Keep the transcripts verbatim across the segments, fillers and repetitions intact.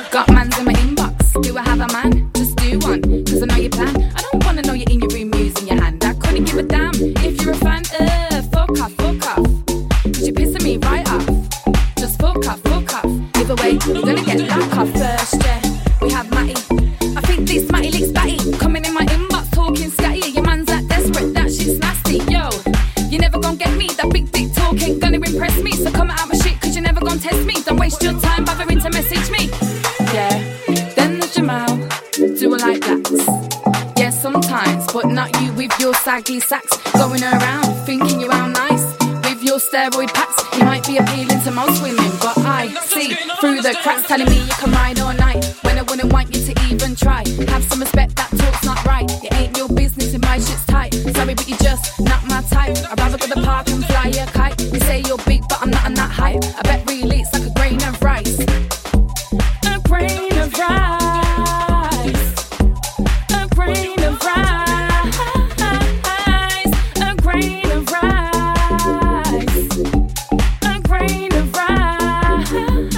Got mans in my inbox, do I have a man? Just do one, cause I know you plan. I don't wanna know you're in your room using your hand. I couldn't give a damn if you're a fan. Uh, fuck off, fuck off, cause you're pissing me right off. Just fuck off, fuck off. Either way, you're gonna get back off first, yeah. We have Matty, I think this Matty licks batty. Coming in my inbox talking scatty. Your man's that desperate, that shit's nasty. Yo, you never gon' get me. That big dick talk ain't gonna impress me. So come out my shit, cause you never gon' test me. Don't waste your time bothering to message me. Yeah, then there's Jamal, do I like blacks? Yeah, sometimes, but not you with your saggy sacks. Going around, thinking you're all nice with your steroid packs. You might be appealing to most women, but I see through the cracks. Telling me you can ride all night when I wouldn't want you to even try. Have some respect, that talk's not right. It ain't your business if my shit's tight. Sorry, but you're just not my type. I'd rather go to the park and fly a kite. You say you're big, but I'm not on that hype. I bet really it's like a grain of rice. A grain of rice. A grain of rice. A grain of rice. A grain of rice.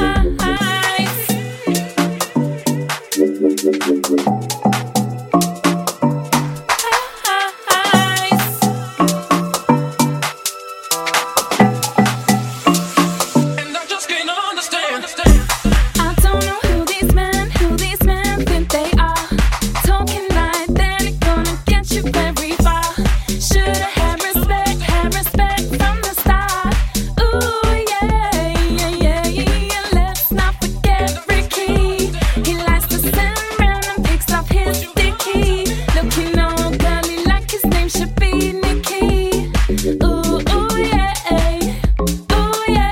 And I just can't understand. I don't know who these men, who these men think they are. Talking like that ain't gonna get you very far. Should've had respect, had respect from the start. Ooh yeah, yeah, yeah, yeah. Let's not forget Ricky. He likes to send random pics off his dicky. Looking all girly like his name should be Nicky. Ooh, ooh yeah, ooh yeah.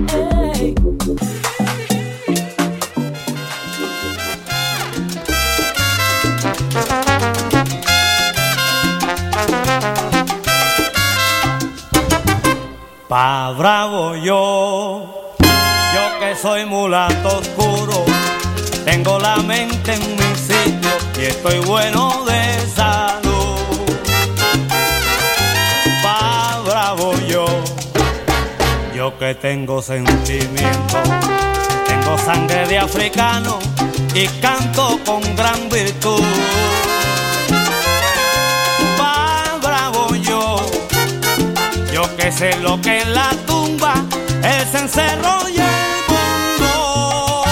Pa' bravo yo, yo que soy mulato oscuro, tengo la mente en mi sitio y estoy bueno de salud. Pa' bravo yo, yo que tengo sentimiento, tengo sangre de africano y canto con gran virtud. Pa' bravo yo, yo que sé lo que es la tumba, el cencerro y el bongo.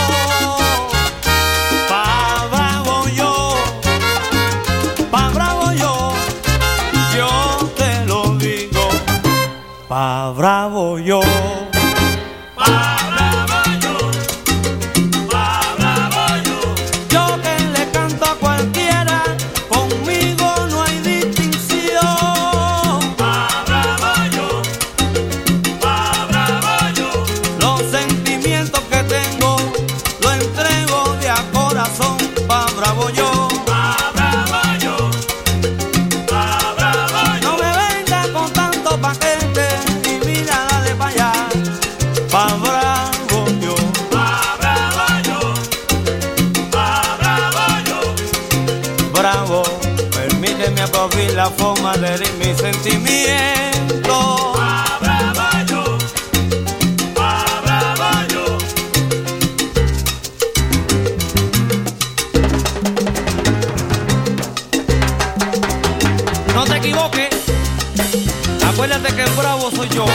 Pa' bravo yo, pa' bravo yo, yo te lo digo. Pa' bravo yo. Pa' bravo yo, pa' bravo yo. Yo que le canto a cualquiera, conmigo no hay distinción. Pa' bravo yo, pa' bravo yo. Los sentimientos que tengo lo entrego de a corazón. Pa' bravo yo, pa' bravo yo, pa' bravo yo. No me venga con tanto paquete y mira, dale pa' allá. Pa' bravo yo, pa' bravo yo, pa' bravo yo. Bravo, permíteme aplaudir la forma de herir mis sentimientos. Pa' bravo yo, pa' bravo yo. No te equivoques, acuérdate que el bravo soy yo.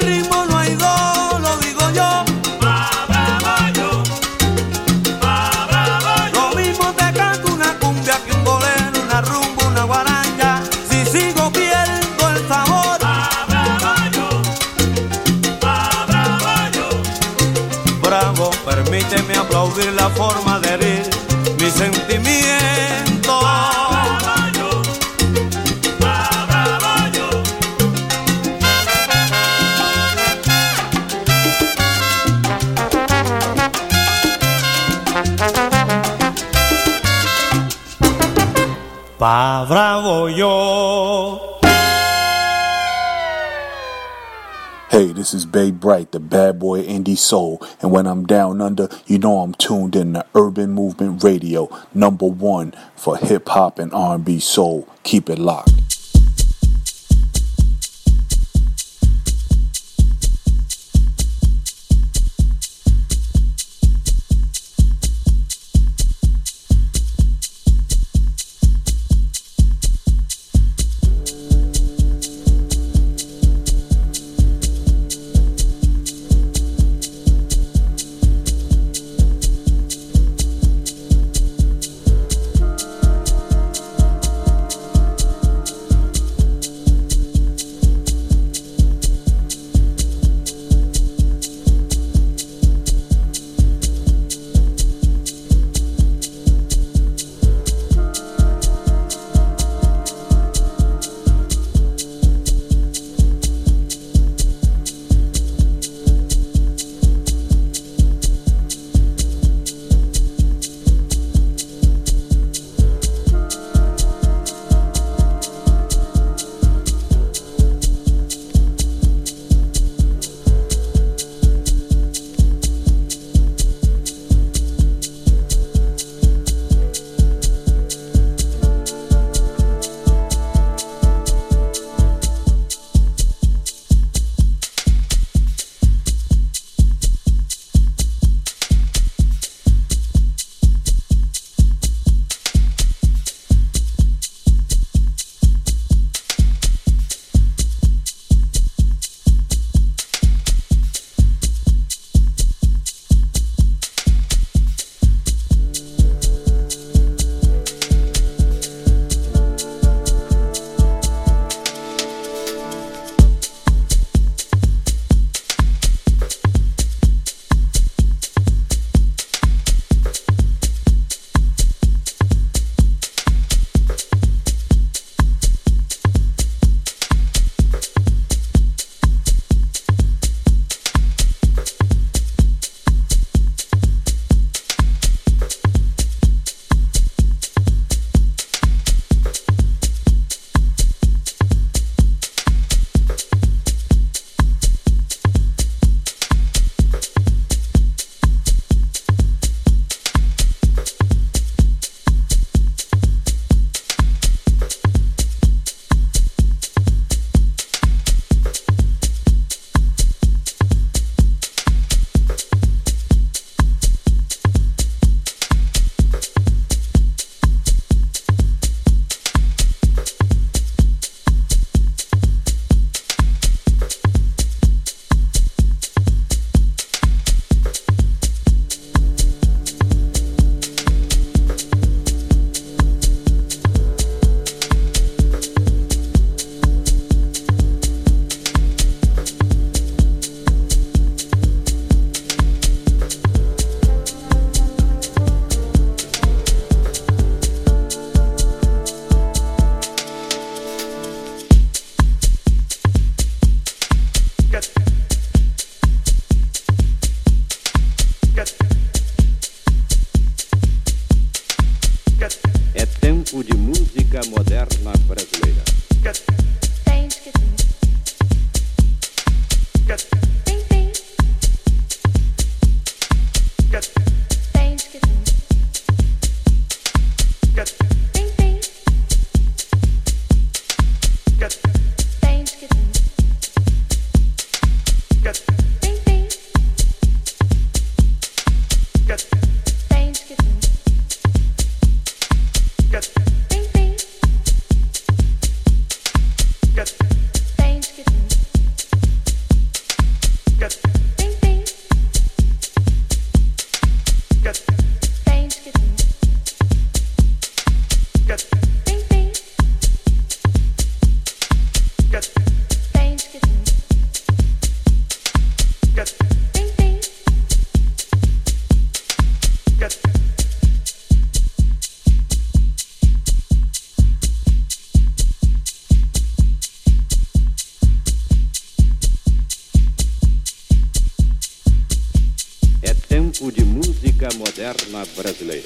Pa' bravo yo, pa' forma de herir mi sentimiento. Pa' bravo yo. Hey, this is Babe Bright, the bad boy indie soul. And when I'm down under, you know I'm tuned in to Urban Movement Radio, number one for hip hop and R and B soul. Keep it locked. música moderna brasileira.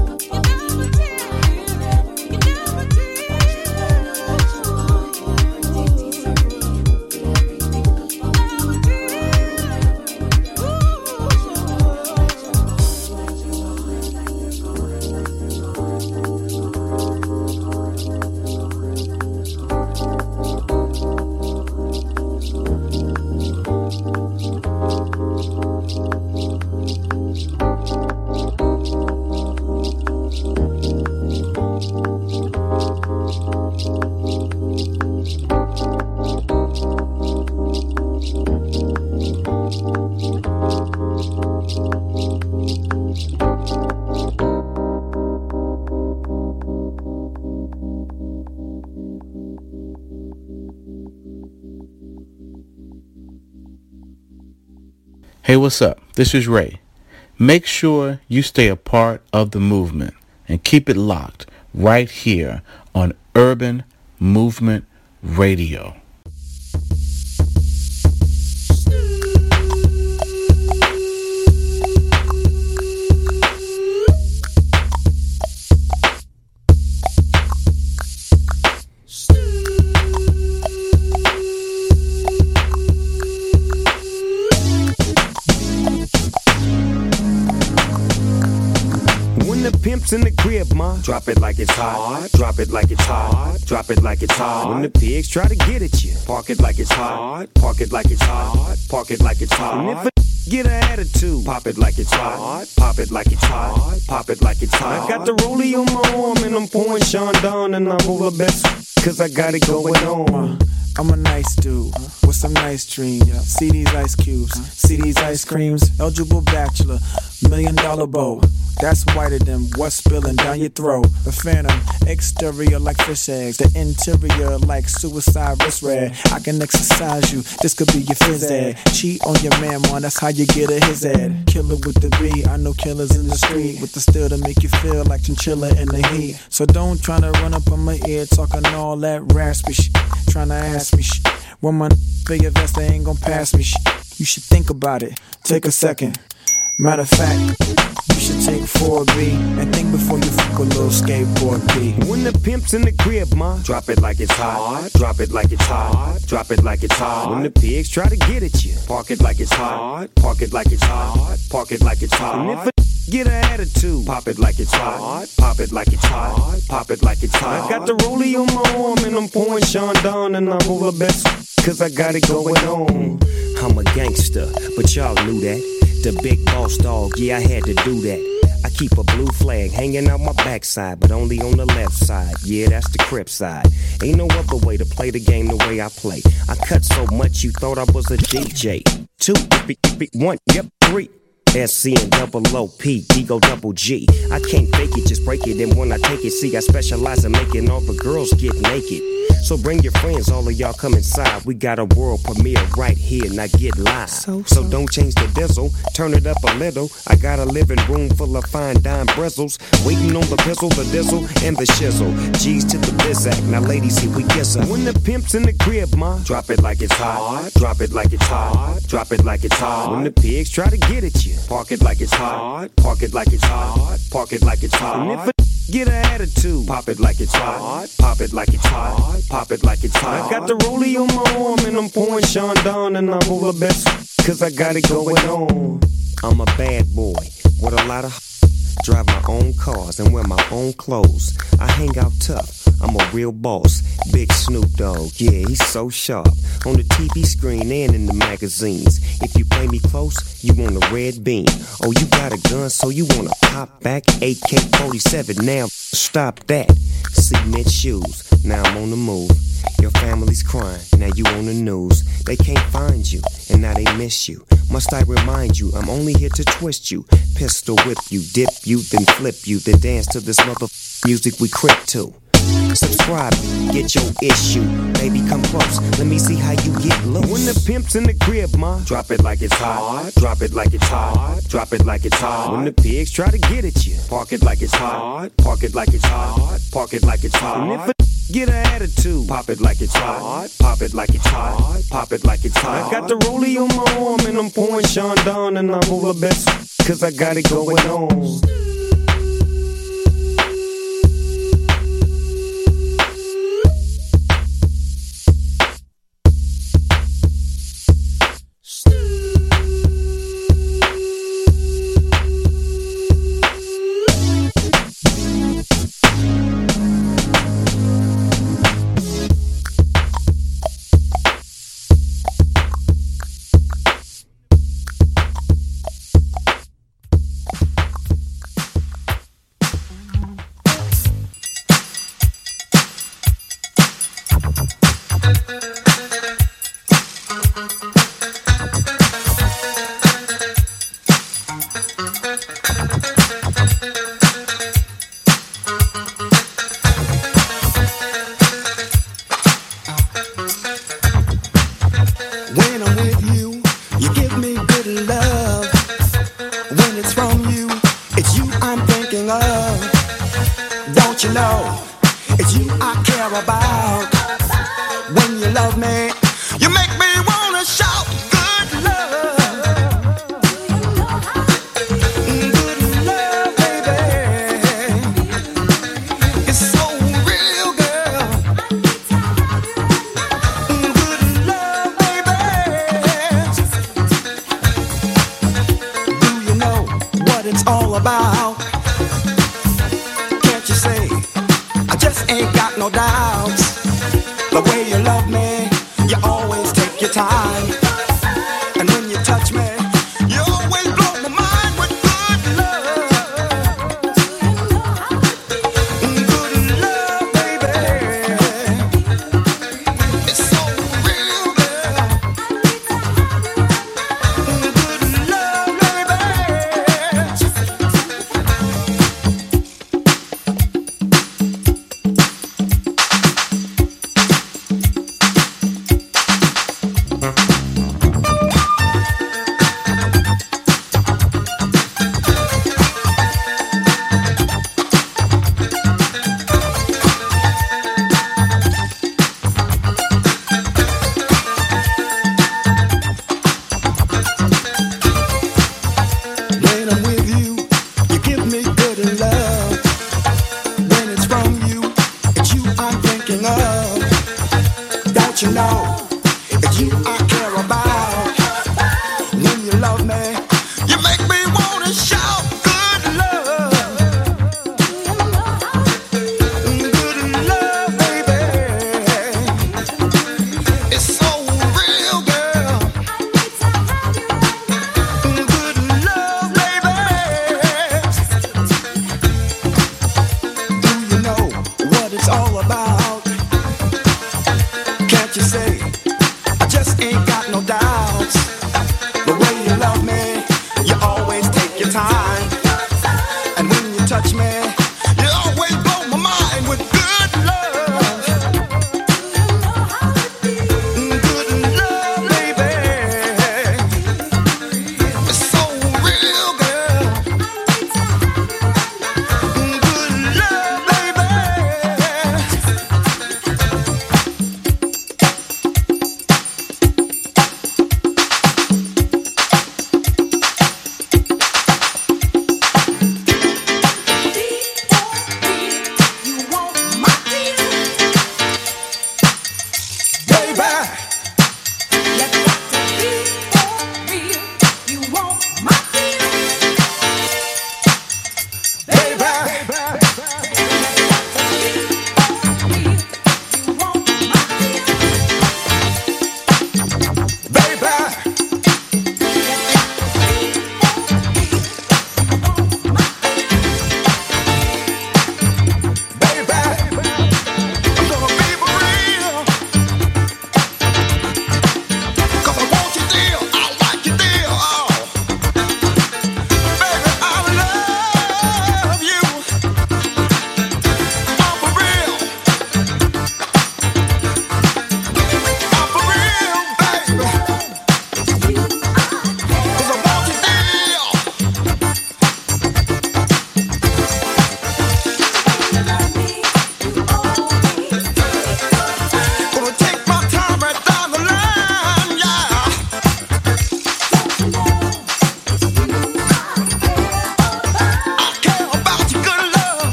Hey, what's up? This is Ray. Make sure you stay a part of the movement and keep it locked right here on Urban Movement Radio. Pimps in the crib, ma. Drop it like it's hot. Drop it like it's hot. Drop it like it's hot. When the pigs try to get at you, park it like it's hot. Park it like it's hot. Park it like it's hot. And if a get an attitude, pop it like it's hot. Pop it like it's hot. Pop it like it's hot. I got the rollie on my arm and I'm pouring Sean down and I'm all the best cause I got it going on. I'm a nice dude with some nice dreams. See these ice cubes, see these ice creams. Eligible bachelor, million dollar bow. That's whiter than what's spilling down your throat. The phantom, exterior like fish eggs. The interior like suicide wrist red. I can exercise you, this could be your phys ed. Cheat on your man, man, that's how you get a his ed. Killer with the B, I know killers in the street. With the steel to make you feel like chinchilla in the heat. So don't tryna run up on my ear talking all that raspy shit. Tryna ask me shit. When my for your vest, they ain't gon' pass me shit. You should think about it, take a second. Matter of fact, you should take four B and think before you fuck a little skateboard B. When the pimp's in the crib, ma, drop it like it's hot. Drop it like it's hot. Drop it like it's hot. When the pigs try to get at you, park it like it's hot. Park it like it's hot. Park it like it's hot. And if a get an attitude, pop it like it's hot. Pop it like it's hot. Pop it like it's hot. I got the rollie on my arm and I'm pouring Sean down and I roll the best cause I got it going on. I'm a gangster, but y'all knew that. The big boss dog, yeah, I had to do that. I keep a blue flag hanging out my backside, but only on the left side. Yeah, that's the Crip side. Ain't no other way to play the game the way I play. I cut so much you thought I was a D J. Two, one, yep, three. S C and double O P, Ego double G. I can't fake it, just break it. And when I take it, see, I specialize in making all the girls get naked. So bring your friends, all of y'all come inside. We got a world premiere right here, now get live. So, so. so don't change the diesel, turn it up a little. I got a living room full of fine dime bristles, waiting on the pistol, the diesel, and the shizzle. G's to the bizac, now ladies, here we kiss her. When the pimp's in the crib, ma, drop it like it's hot. Drop it like it's hot. Drop it like it's hot. When the pigs try to get at you, park it like it's hot. Park it like it's hot. Park it like it's hot. And if a get an attitude, pop it like it's hot. Pop it like it's hot. Pop it like it's hot. I got the rollie on my arm and I'm pouring Sean down and I'm all the best cause I got it going on. I'm a bad boy with a lot of drive my own cars and wear my own clothes. I hang out tough. I'm a real boss. Big Snoop Dogg, yeah, he's so sharp. On the T V screen and in the magazines. If you play me close, you want a red beam. Oh, you got a gun, so you wanna pop back? A K forty-seven, now stop that. Cement shoes, now I'm on the move. Your family's crying, now you on the news. They can't find you, and now they miss you. Must I remind you, I'm only here to twist you. Pistol whip you, dip you, then flip you. Then dance to this mother music we crip to. Subscribe, get your issue. Baby, come close, let me see how you get loose. When the pimp's in the crib, ma, drop it like it's hot. Drop it like it's hot. Drop it like it's hot. When the pigs try to get at you, park it like it's hot. Park it like it's hot. Park it like it's hot. And if a get an attitude, pop it like it's hot. Pop it like it's hot. Pop it like it's hot. I got the rollie on my arm and I'm pouring Sean down and I'm all the best cause I got it going on.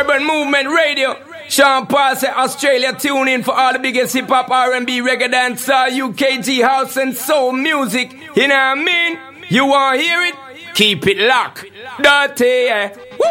Urban Movement Radio. Sean Paul said Australia, tune in for all the biggest hip hop, R and B, reggae, dancehall, U K G house and soul music. You know what I mean? You want to hear it? Keep it locked. Dirty, yeah. Woo!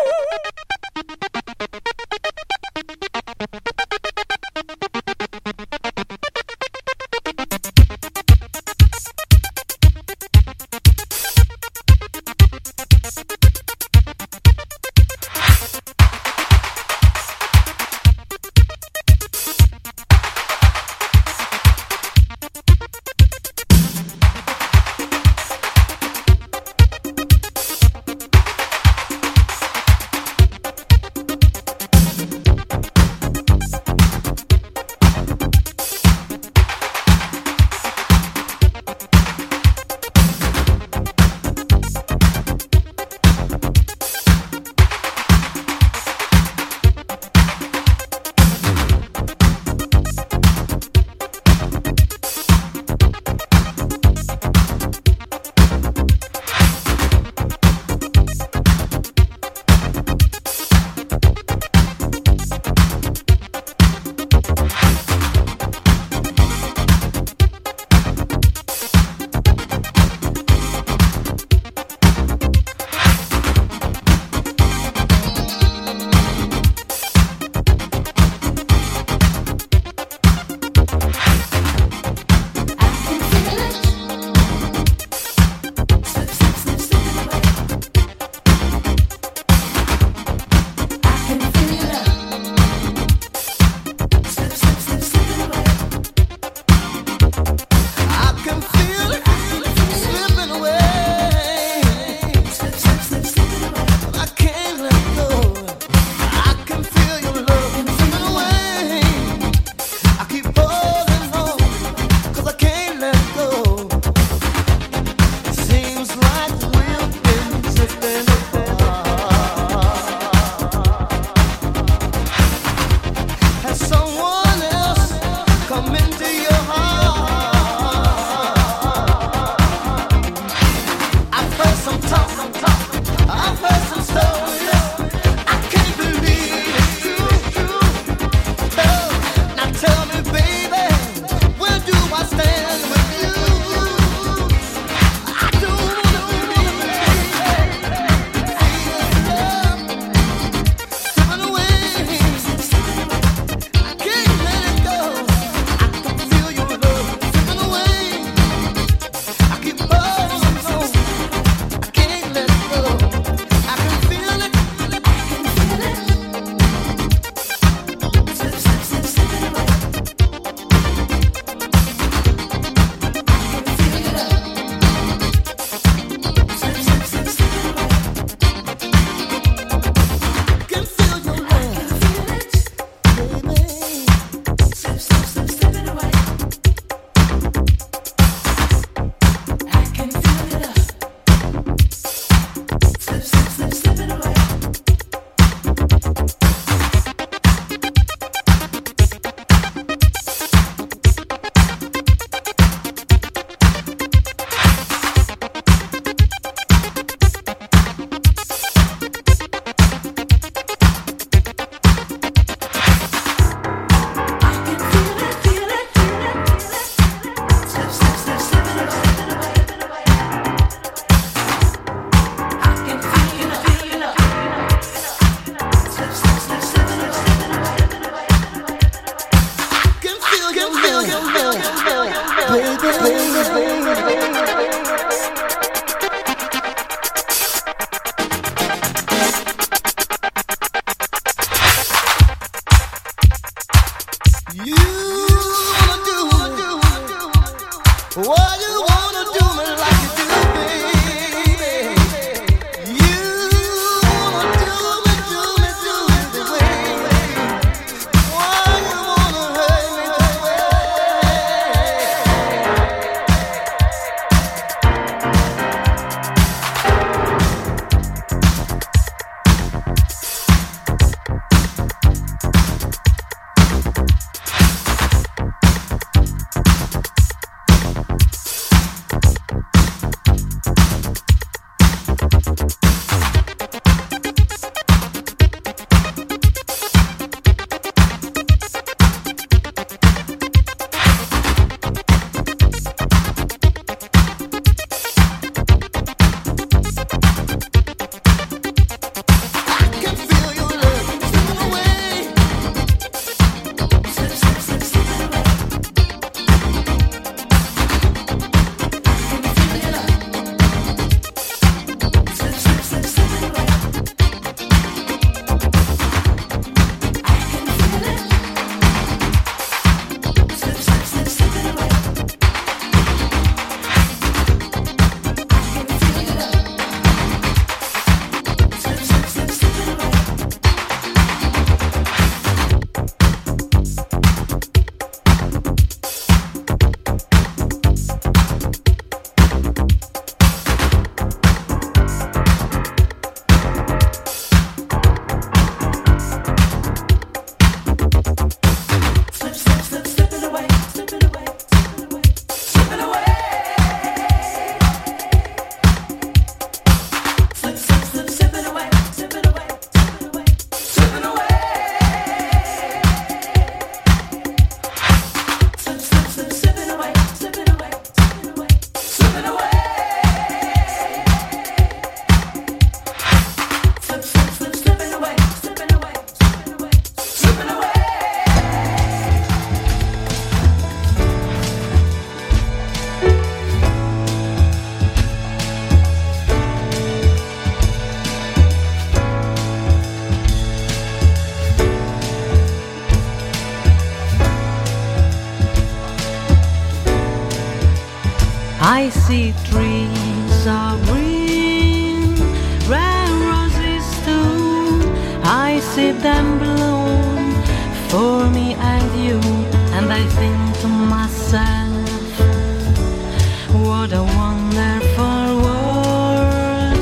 I see trees of green, red roses too. I see them bloom for me and you, and I think to myself, what a wonderful world.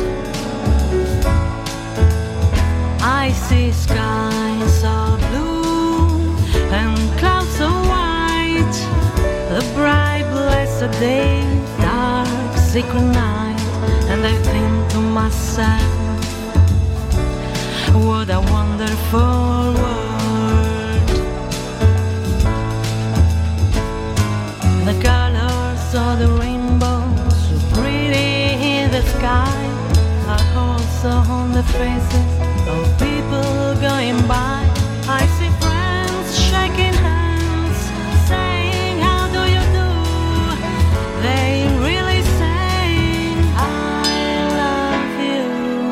I see skies of blue and clouds of white, the bright blessed day, dark secret night, and I think to myself, what a wonderful world. The colors of the rainbow, so pretty in the sky, are also on the faces of people going by. I see friends shaking hands, saying, how do you do? They really saying, I love you.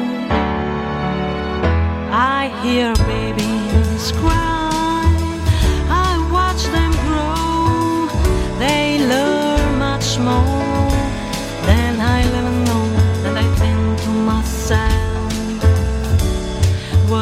I hear babies cry, I watch them grow. They learn much more than I ever know, and I think to myself,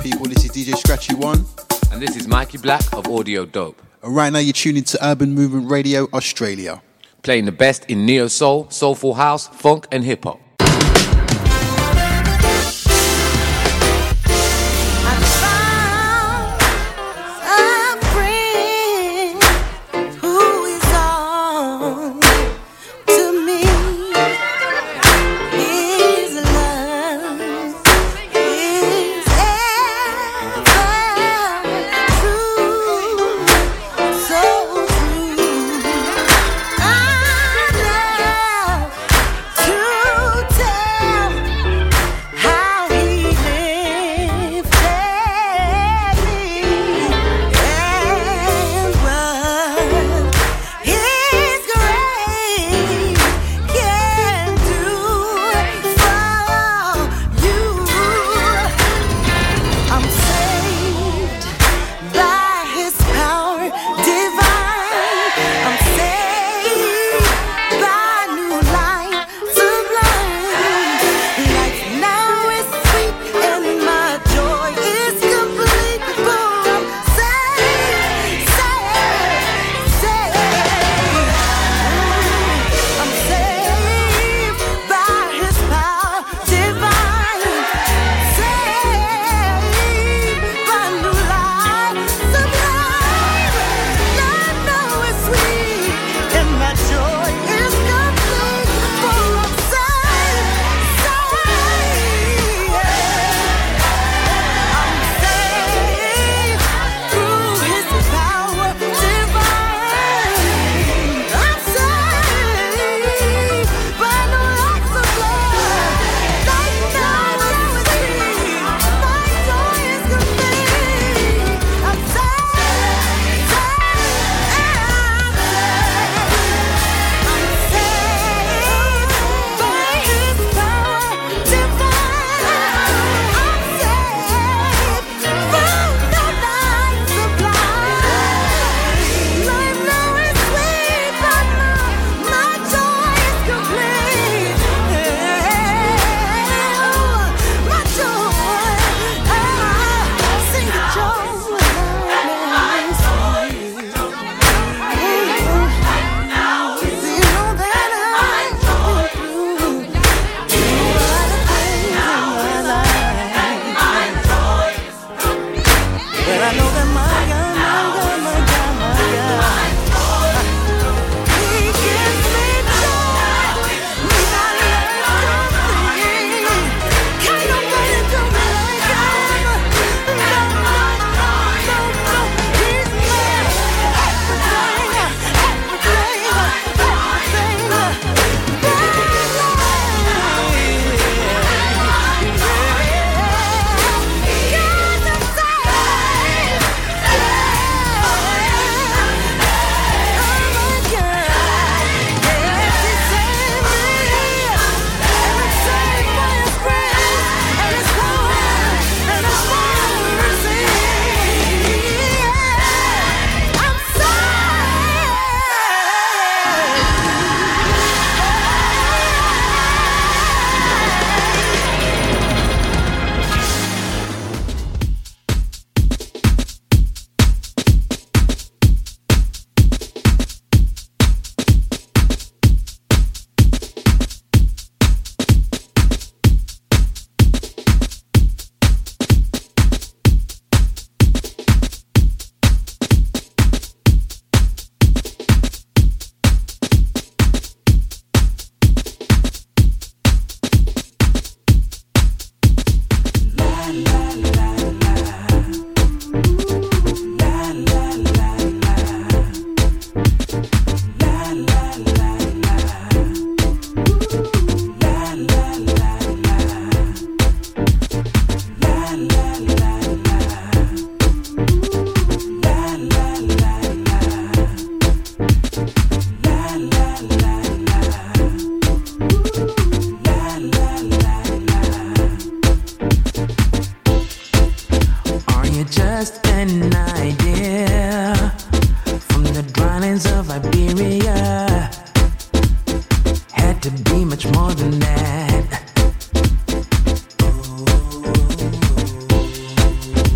people? This is D J Scratchy One. And this is Mikey Black of Audio Dope. And right now you're tuned into Urban Movement Radio Australia. Playing the best in neo soul, soulful house, funk and hip hop. than that.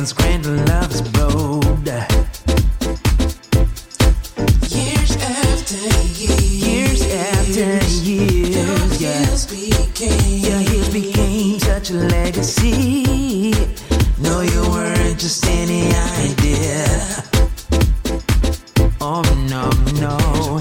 and Scranton Loves Road. Years after years, years after years, your yeah. hills became, your hills became such a legacy. No, you weren't just any idea. Oh no, no.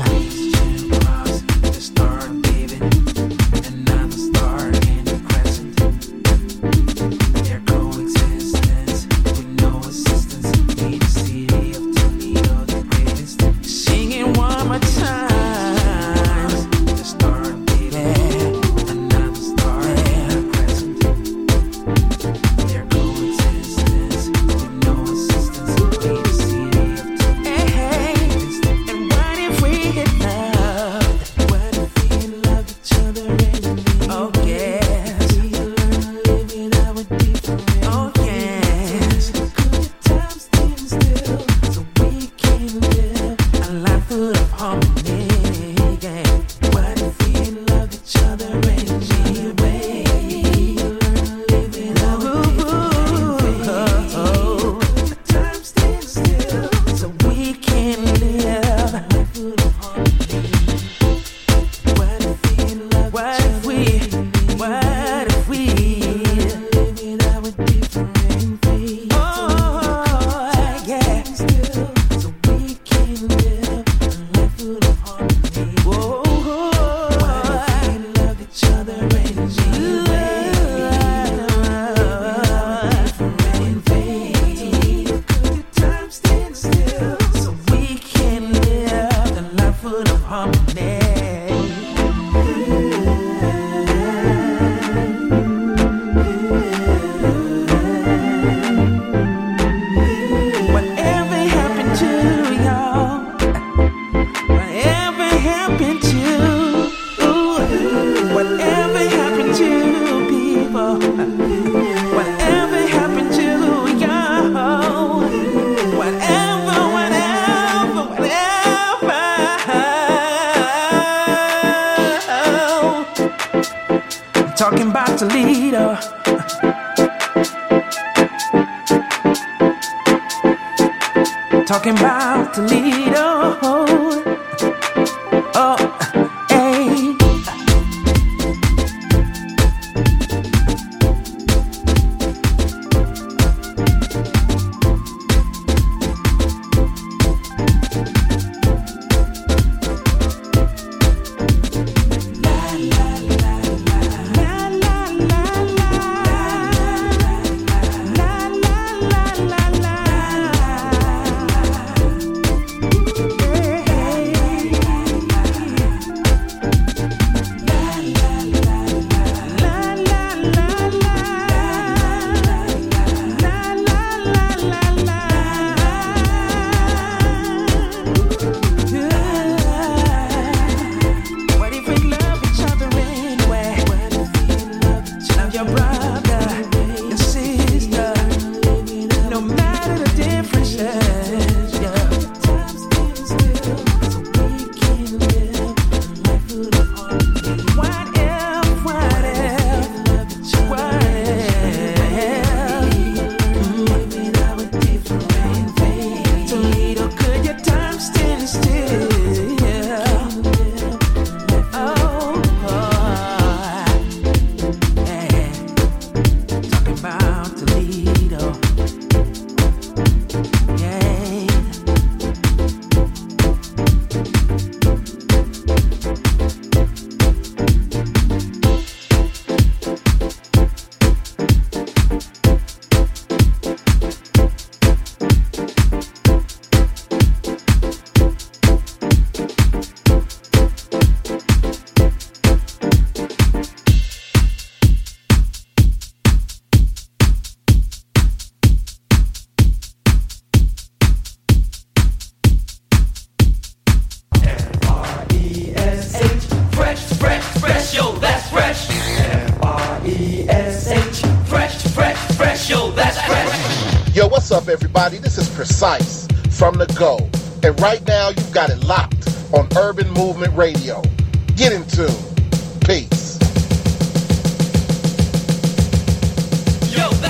Talking about Toledo. Talking about Toledo. Oh, hey. Yo, what's up, everybody? This is Precise from The Go. And right now, you've got it locked on Urban Movement Radio. Get in tune. Peace. Yo, that's Yo, my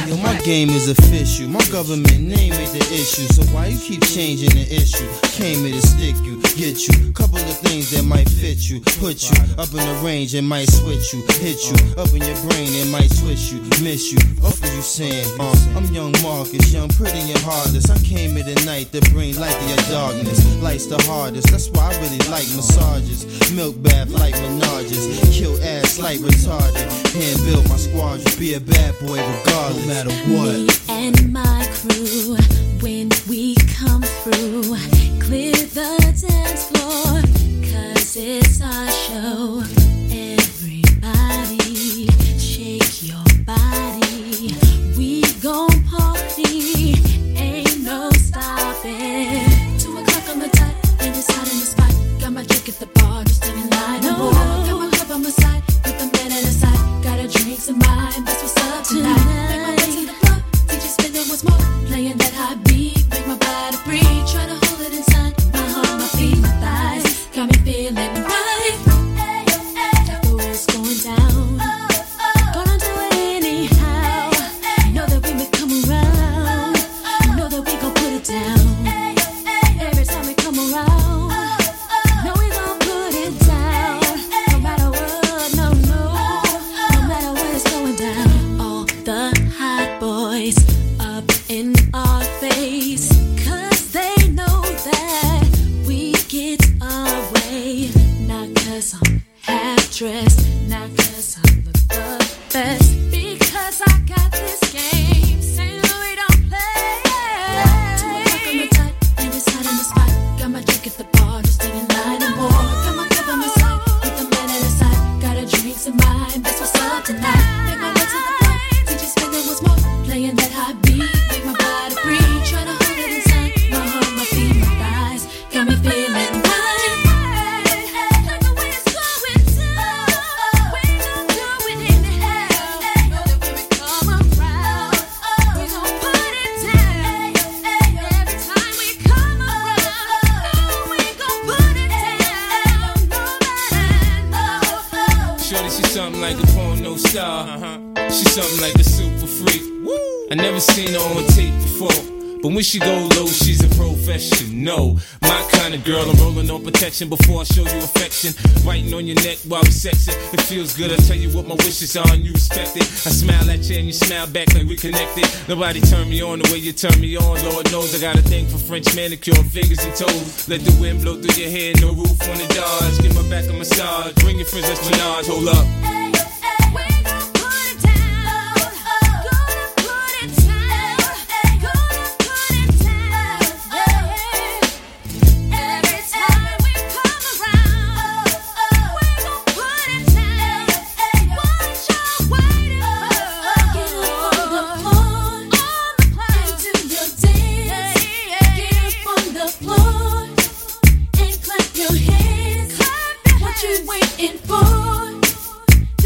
game is official. My government name ain't the issue. So why you keep changing the issue? Came here to stick you, get you. Couple of things that might fit you. Put you up in the range and might switch you. Hit you up in your brain and might switch you. Miss you. What are you saying? Uh, I'm young Marcus, young, pretty and heartless. I came here tonight to bring light to your darkness. Light's the hardest. That's why I really like massages. Milk bath like menages. Kill ass like retarded. Hand build my squadron. Be a bad boy regardless. No matter what. Me and my crew, when we come through, clear the dance floor, cause it's our show. Everybody, shake your body. We gon' party, ain't no stopping. Two o'clock on the dot, ain't deciding the spot. Got my drink at the bar, just standing in line. No, got my club on my side, with the man at the side. Got a drinks in mind, that's what's up tonight. Make my way to the club, D J spinning once more, playing that high beat, make my body breathe. Try to hold it inside, my heart, my feet, my thighs, got me feeling right. Like the way it's going down, gonna do it anyhow. Know that we may come around, know that we gon' put it down. Every time we come around, know we gon' put it down. No matter what, no, no, no matter what it's going down. All the hot boys up in our face, cause they know that we get our way. Not cause I'm half dressed, not cause I look the best, because I got this game. Saint Louis don't play. Two o'clock on the dot, and it's hot in the spot. Got my drink at the bar, just staying in line and more. Got my cup on my side, with the man at the side. Got a drinks in mind, that's what's up tonight. Make my way to the club, D J spinning once more, playing that high beat, make my body breathe. Try to hold it inside, my heart, my feet, my thighs, got me feeling right. Like the way it's going down, we gon' do it anyhow. Know that when we come around, we gon' put it down. Every time we come around, we gon' put it down. No matter, no. Shorty, she's something like a porno star. Uh-huh. She's something like a super freak. Woo! I never seen her on tape before, but when she go low, she's a professional. My kind of girl, I'm rolling on protection before I show you affection. Biting on your neck while we sexing. It feels good, I tell you what my wishes are and you respect it. I smile at you and you smile back like we connected. Nobody turn me on the way you turn me on. Lord knows I got a thing for French manicure, fingers and toes. Let the wind blow through your hair, no roof on the doors. Give my back a massage, bring your friends, let's menage. Hold up. Waiting for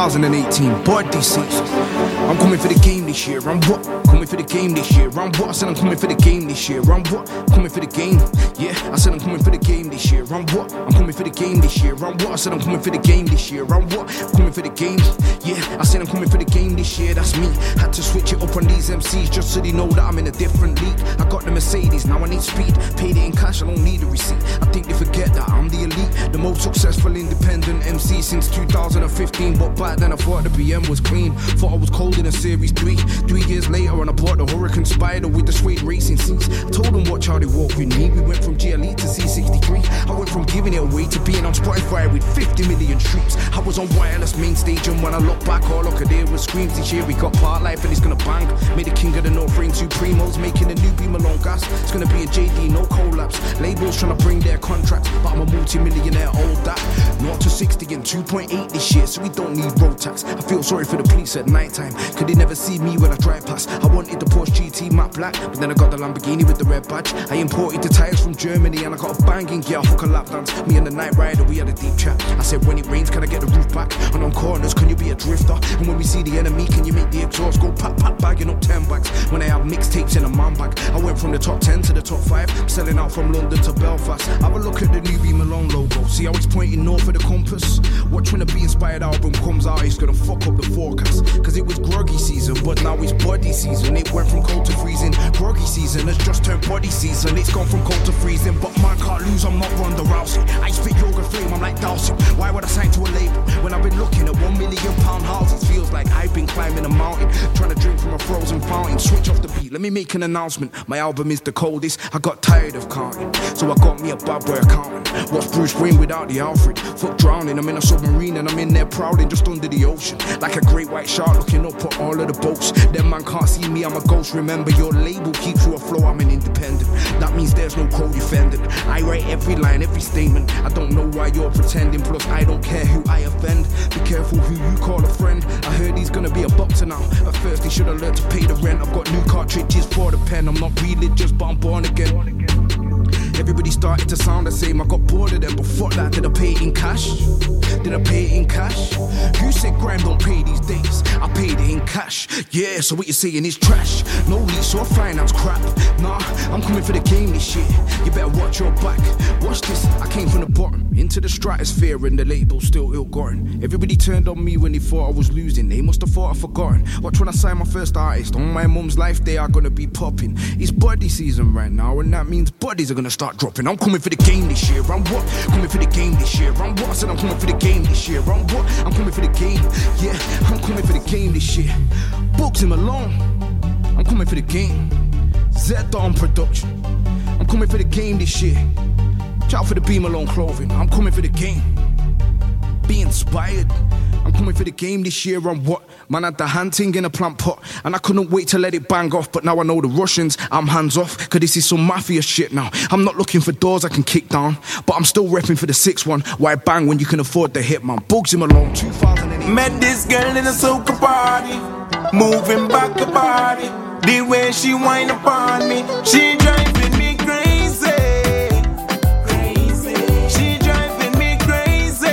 thousand eighteen, body season. I'm coming for the game this year, I'm what? Coming for the game this year, I'm what? I said I'm coming for the game this year, I'm what? Coming for the game, yeah. I said I'm coming for the game this year, I'm what? I'm coming for the game this year, I'm what? I said I'm coming for the game this year, I'm what? Coming for the game, yeah. I said I'm coming for the game this year, that's me. Had to switch it up on these M Cs just so they know that I'm in a different league. I got the Mercedes, now I need speed. Paid it in cash, I don't need a receipt. I think they forget that I'm the elite, the most successful independent M C since two thousand fifteen. But back then I thought the B M was clean. Thought I was cold in a Series three. Three years later and I bought the Huracan Spider with the suede racing seats. I told them what Charlie walked with me. We went from G L E to C sixty-three. I went from giving it away to being on Spotify with fifty million streams. I was on wireless main stage, and when I look back all I could hear was screams. This year we got Part Life and it's gonna bang. Made the king of the North Ring Supremos, making a new Beam along gas. It's gonna be a J D, no collapse. Labels trying to bring their contracts, but I'm a multi-millionaire, all that. Not to sixty and two point eight this year, so we don't need road tax. I feel sorry for the police at night time, could they never see me when I drive past. I wanted the Porsche G T matte black, but then I got the Lamborghini with the red badge. I imported the tires from Germany and I got a banging girl for a lap dance. Me and the night rider, we had a deep chat. I said when it rains, can I get the roof back? And on corners, can you be a drifter? And when we see the enemy, can you make the exhaust go pop pop, bagging up ten bags? When I have mixtapes in a man bag, I went from the top ten to the top five, selling out from London to Belfast. Have a look at the new Beam Alone logo, see how it's pointing north of the compass. Watch when the Be Inspired album comes out, it's gonna fuck up the forecast. Cause it was groggy season, but now it's body season. It went from cold to freezing. Groggy season has just turned body season. It's gone from cold to freezing, but man can't lose, I'm not Ronda Rousey. I spit yoga flame, I'm like Dowsing. Why would I sign to a label when I've been looking at one million pound houses? Feels like I've been climbing a mountain, trying to drink from a frozen fountain. Switch off the beat, let me make an announcement. My album is the coldest, I got tired of counting, so I got me a bad boy accountant. What's Bruce Wayne without the Alfred? Fuck drowning, I'm in a submarine and I'm in there prowling just under the ocean, like a great white shark looking up at all of the boats. Them man can't see me, I'm a ghost. Remember your label keeps you afloat, I'm an independent. That means there's no co-defendant. I write every line, every statement. I don't know why you're pretending, plus I don't care who I offend. Be careful who you call a friend. I heard he's gonna be a boxer now. At first he should've learned to pay the rent. I've got new cartridges for the pen. I'm not religious but I'm born again. Everybody started to sound the same, I got bored of them, but fuck that, did I pay it in cash? Did I pay it in cash? Who said grime don't pay these days? I paid it in cash, yeah, so what you're saying is trash. No lease or finance crap, nah, I'm coming for the game this year. You better watch your back, watch this, I came from the bottom, into the stratosphere and the label's still ill-gotten. Everybody turned on me when they thought I was losing, they must have thought I'd forgotten. Watch when I sign my first artist, on my mum's life they are gonna be popping. It's body season right now, and that means bodies are gonna start dropping. I'm coming for the game this year, I'm what? Coming for the game this year, I'm what? I said I'm coming for the game this year, I'm what? I'm coming for the game, yeah, I'm coming for the game this year. Books him alone, I'm coming for the game. Z on production, I'm coming for the game this year. Shout out for the Beam Alone clothing, I'm coming for the game. Be inspired, I'm coming for the game this year, I'm what? Man had the hunting in a plant pot, and I couldn't wait to let it bang off. But now I know the Russians, I'm hands off, cause this is some mafia shit now. I'm not looking for doors I can kick down, but I'm still repping for the six one. Why bang when you can afford the hit, man? Bugs him along, two thousand eight. Met this girl in a soca party, moving back the body. The way she whine upon me, she driving me crazy. Crazy. She driving me crazy.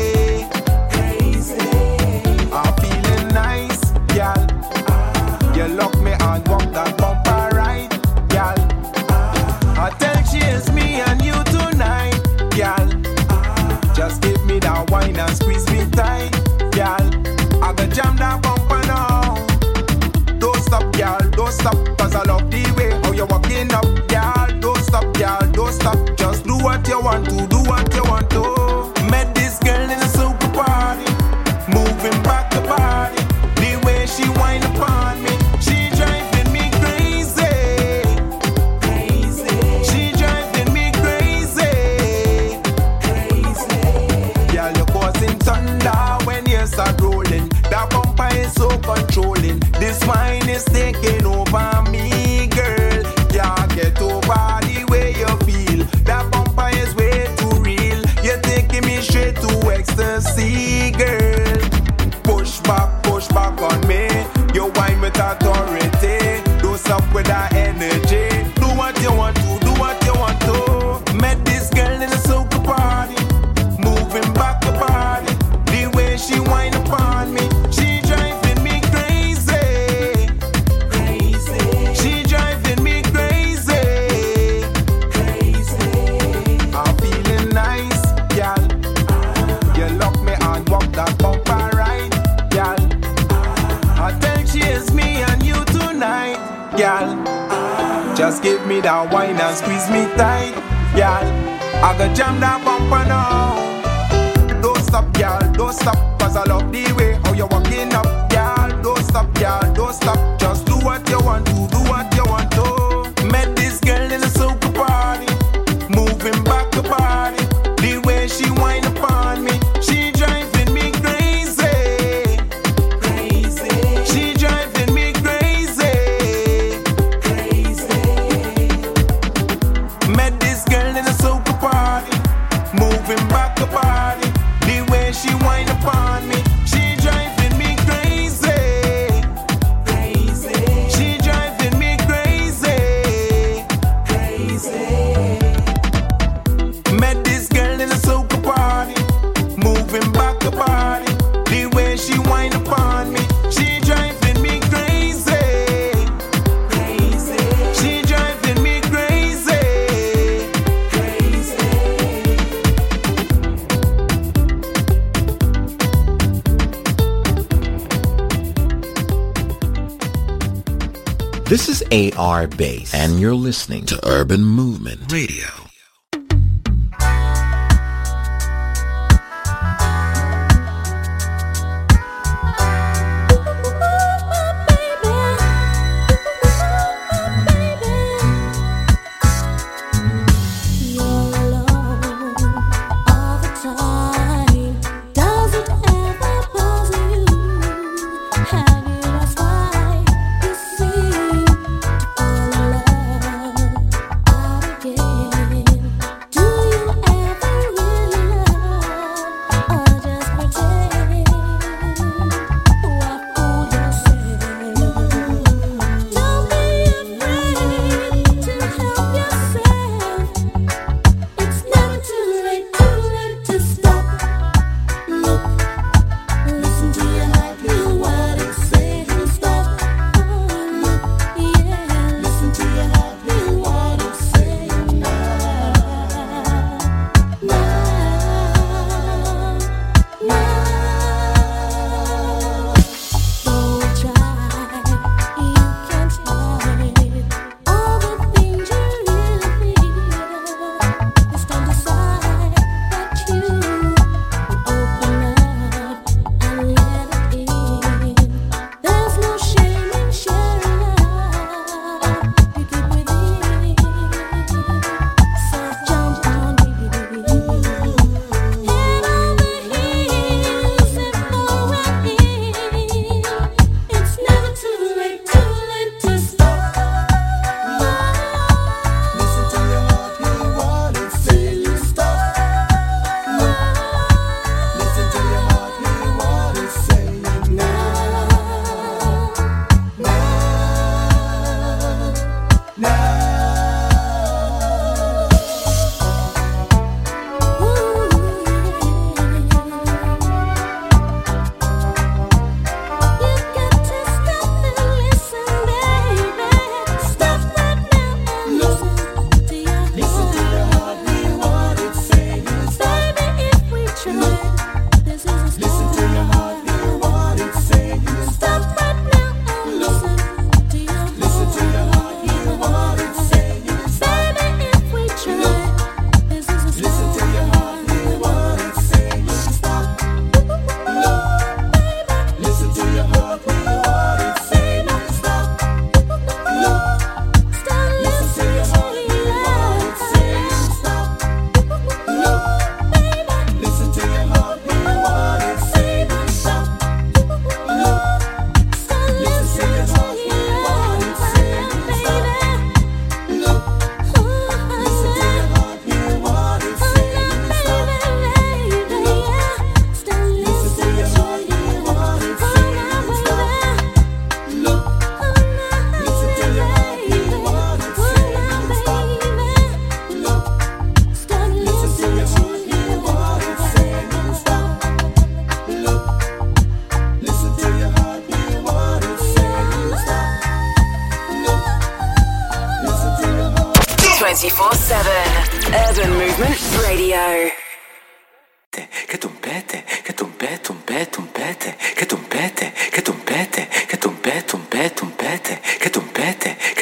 Crazy. I'm feeling nice, girl. Ah. You lock me and walk that bumper right, girl. Ah. I tell she is me and you tonight, girl. Ah. Just give me that wine and squeeze me tight, girl. I got jam that bumper now. Don't stop, girl, don't stop, cause I love the way how you're walking up, girl. Don't stop, girl, don't stop, just do what you want to, do what you want to. Met this girl in a super party, moving back the body. The way she whine upon me, she driving me crazy. Crazy. She driving me crazy. Crazy. Girl, you're causing thunder when you start rolling. That bumper is so controlling. This wine is taking over me, girl. Can't get over the way you feel. That bumper is way too real. You're taking me straight to ecstasy, girl. Push back, push back on me. You wine with authority. Do stuff with that energy. Do what you want to, do what you want to. Met this girl in a soca party, moving back the body. The way she whine upon me, girl. Just give me that wine and squeeze me tight, girl. I got jam that bumper now. Don't stop, girl, don't stop, cause I love the way how you're walking up, girl. Don't stop, girl, don't stop. Just do what you want to, do what you want to. Met this girl in a soca party, moving back the body. The way she whine upon me, she driving me crazy, crazy. She driving me crazy, crazy. Met this girl in a soca party, moving back the body. The way she whine upon me, she driving me crazy, crazy. She driving me crazy, crazy. Met this girl in a soca party, moving back the body. The way she whine upon me, she driving me crazy, crazy. She driving me crazy, crazy. This is A R Bass, and you're listening to Urban Movement Radio. twenty-four seven Urban Movement Radio. Che trompete, che trompete, trompete, trompete, che trompete, che trompete, che trompete, trompete, trompete, che trompete,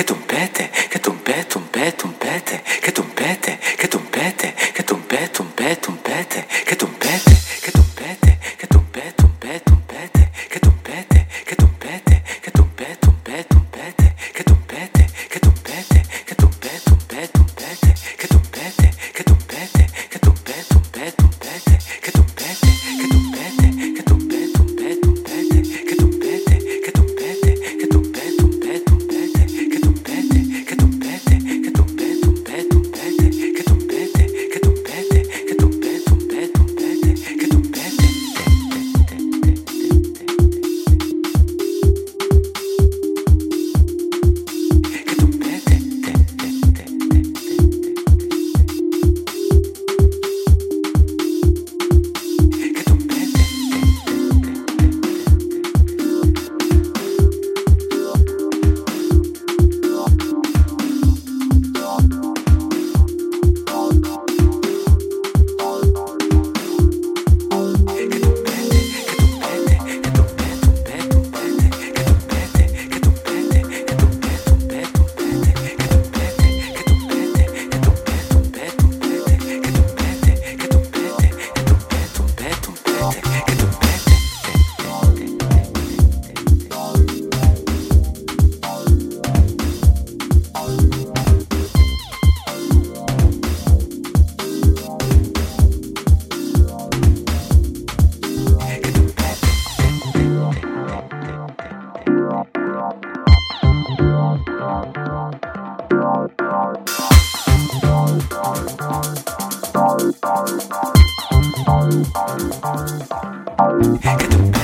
que tu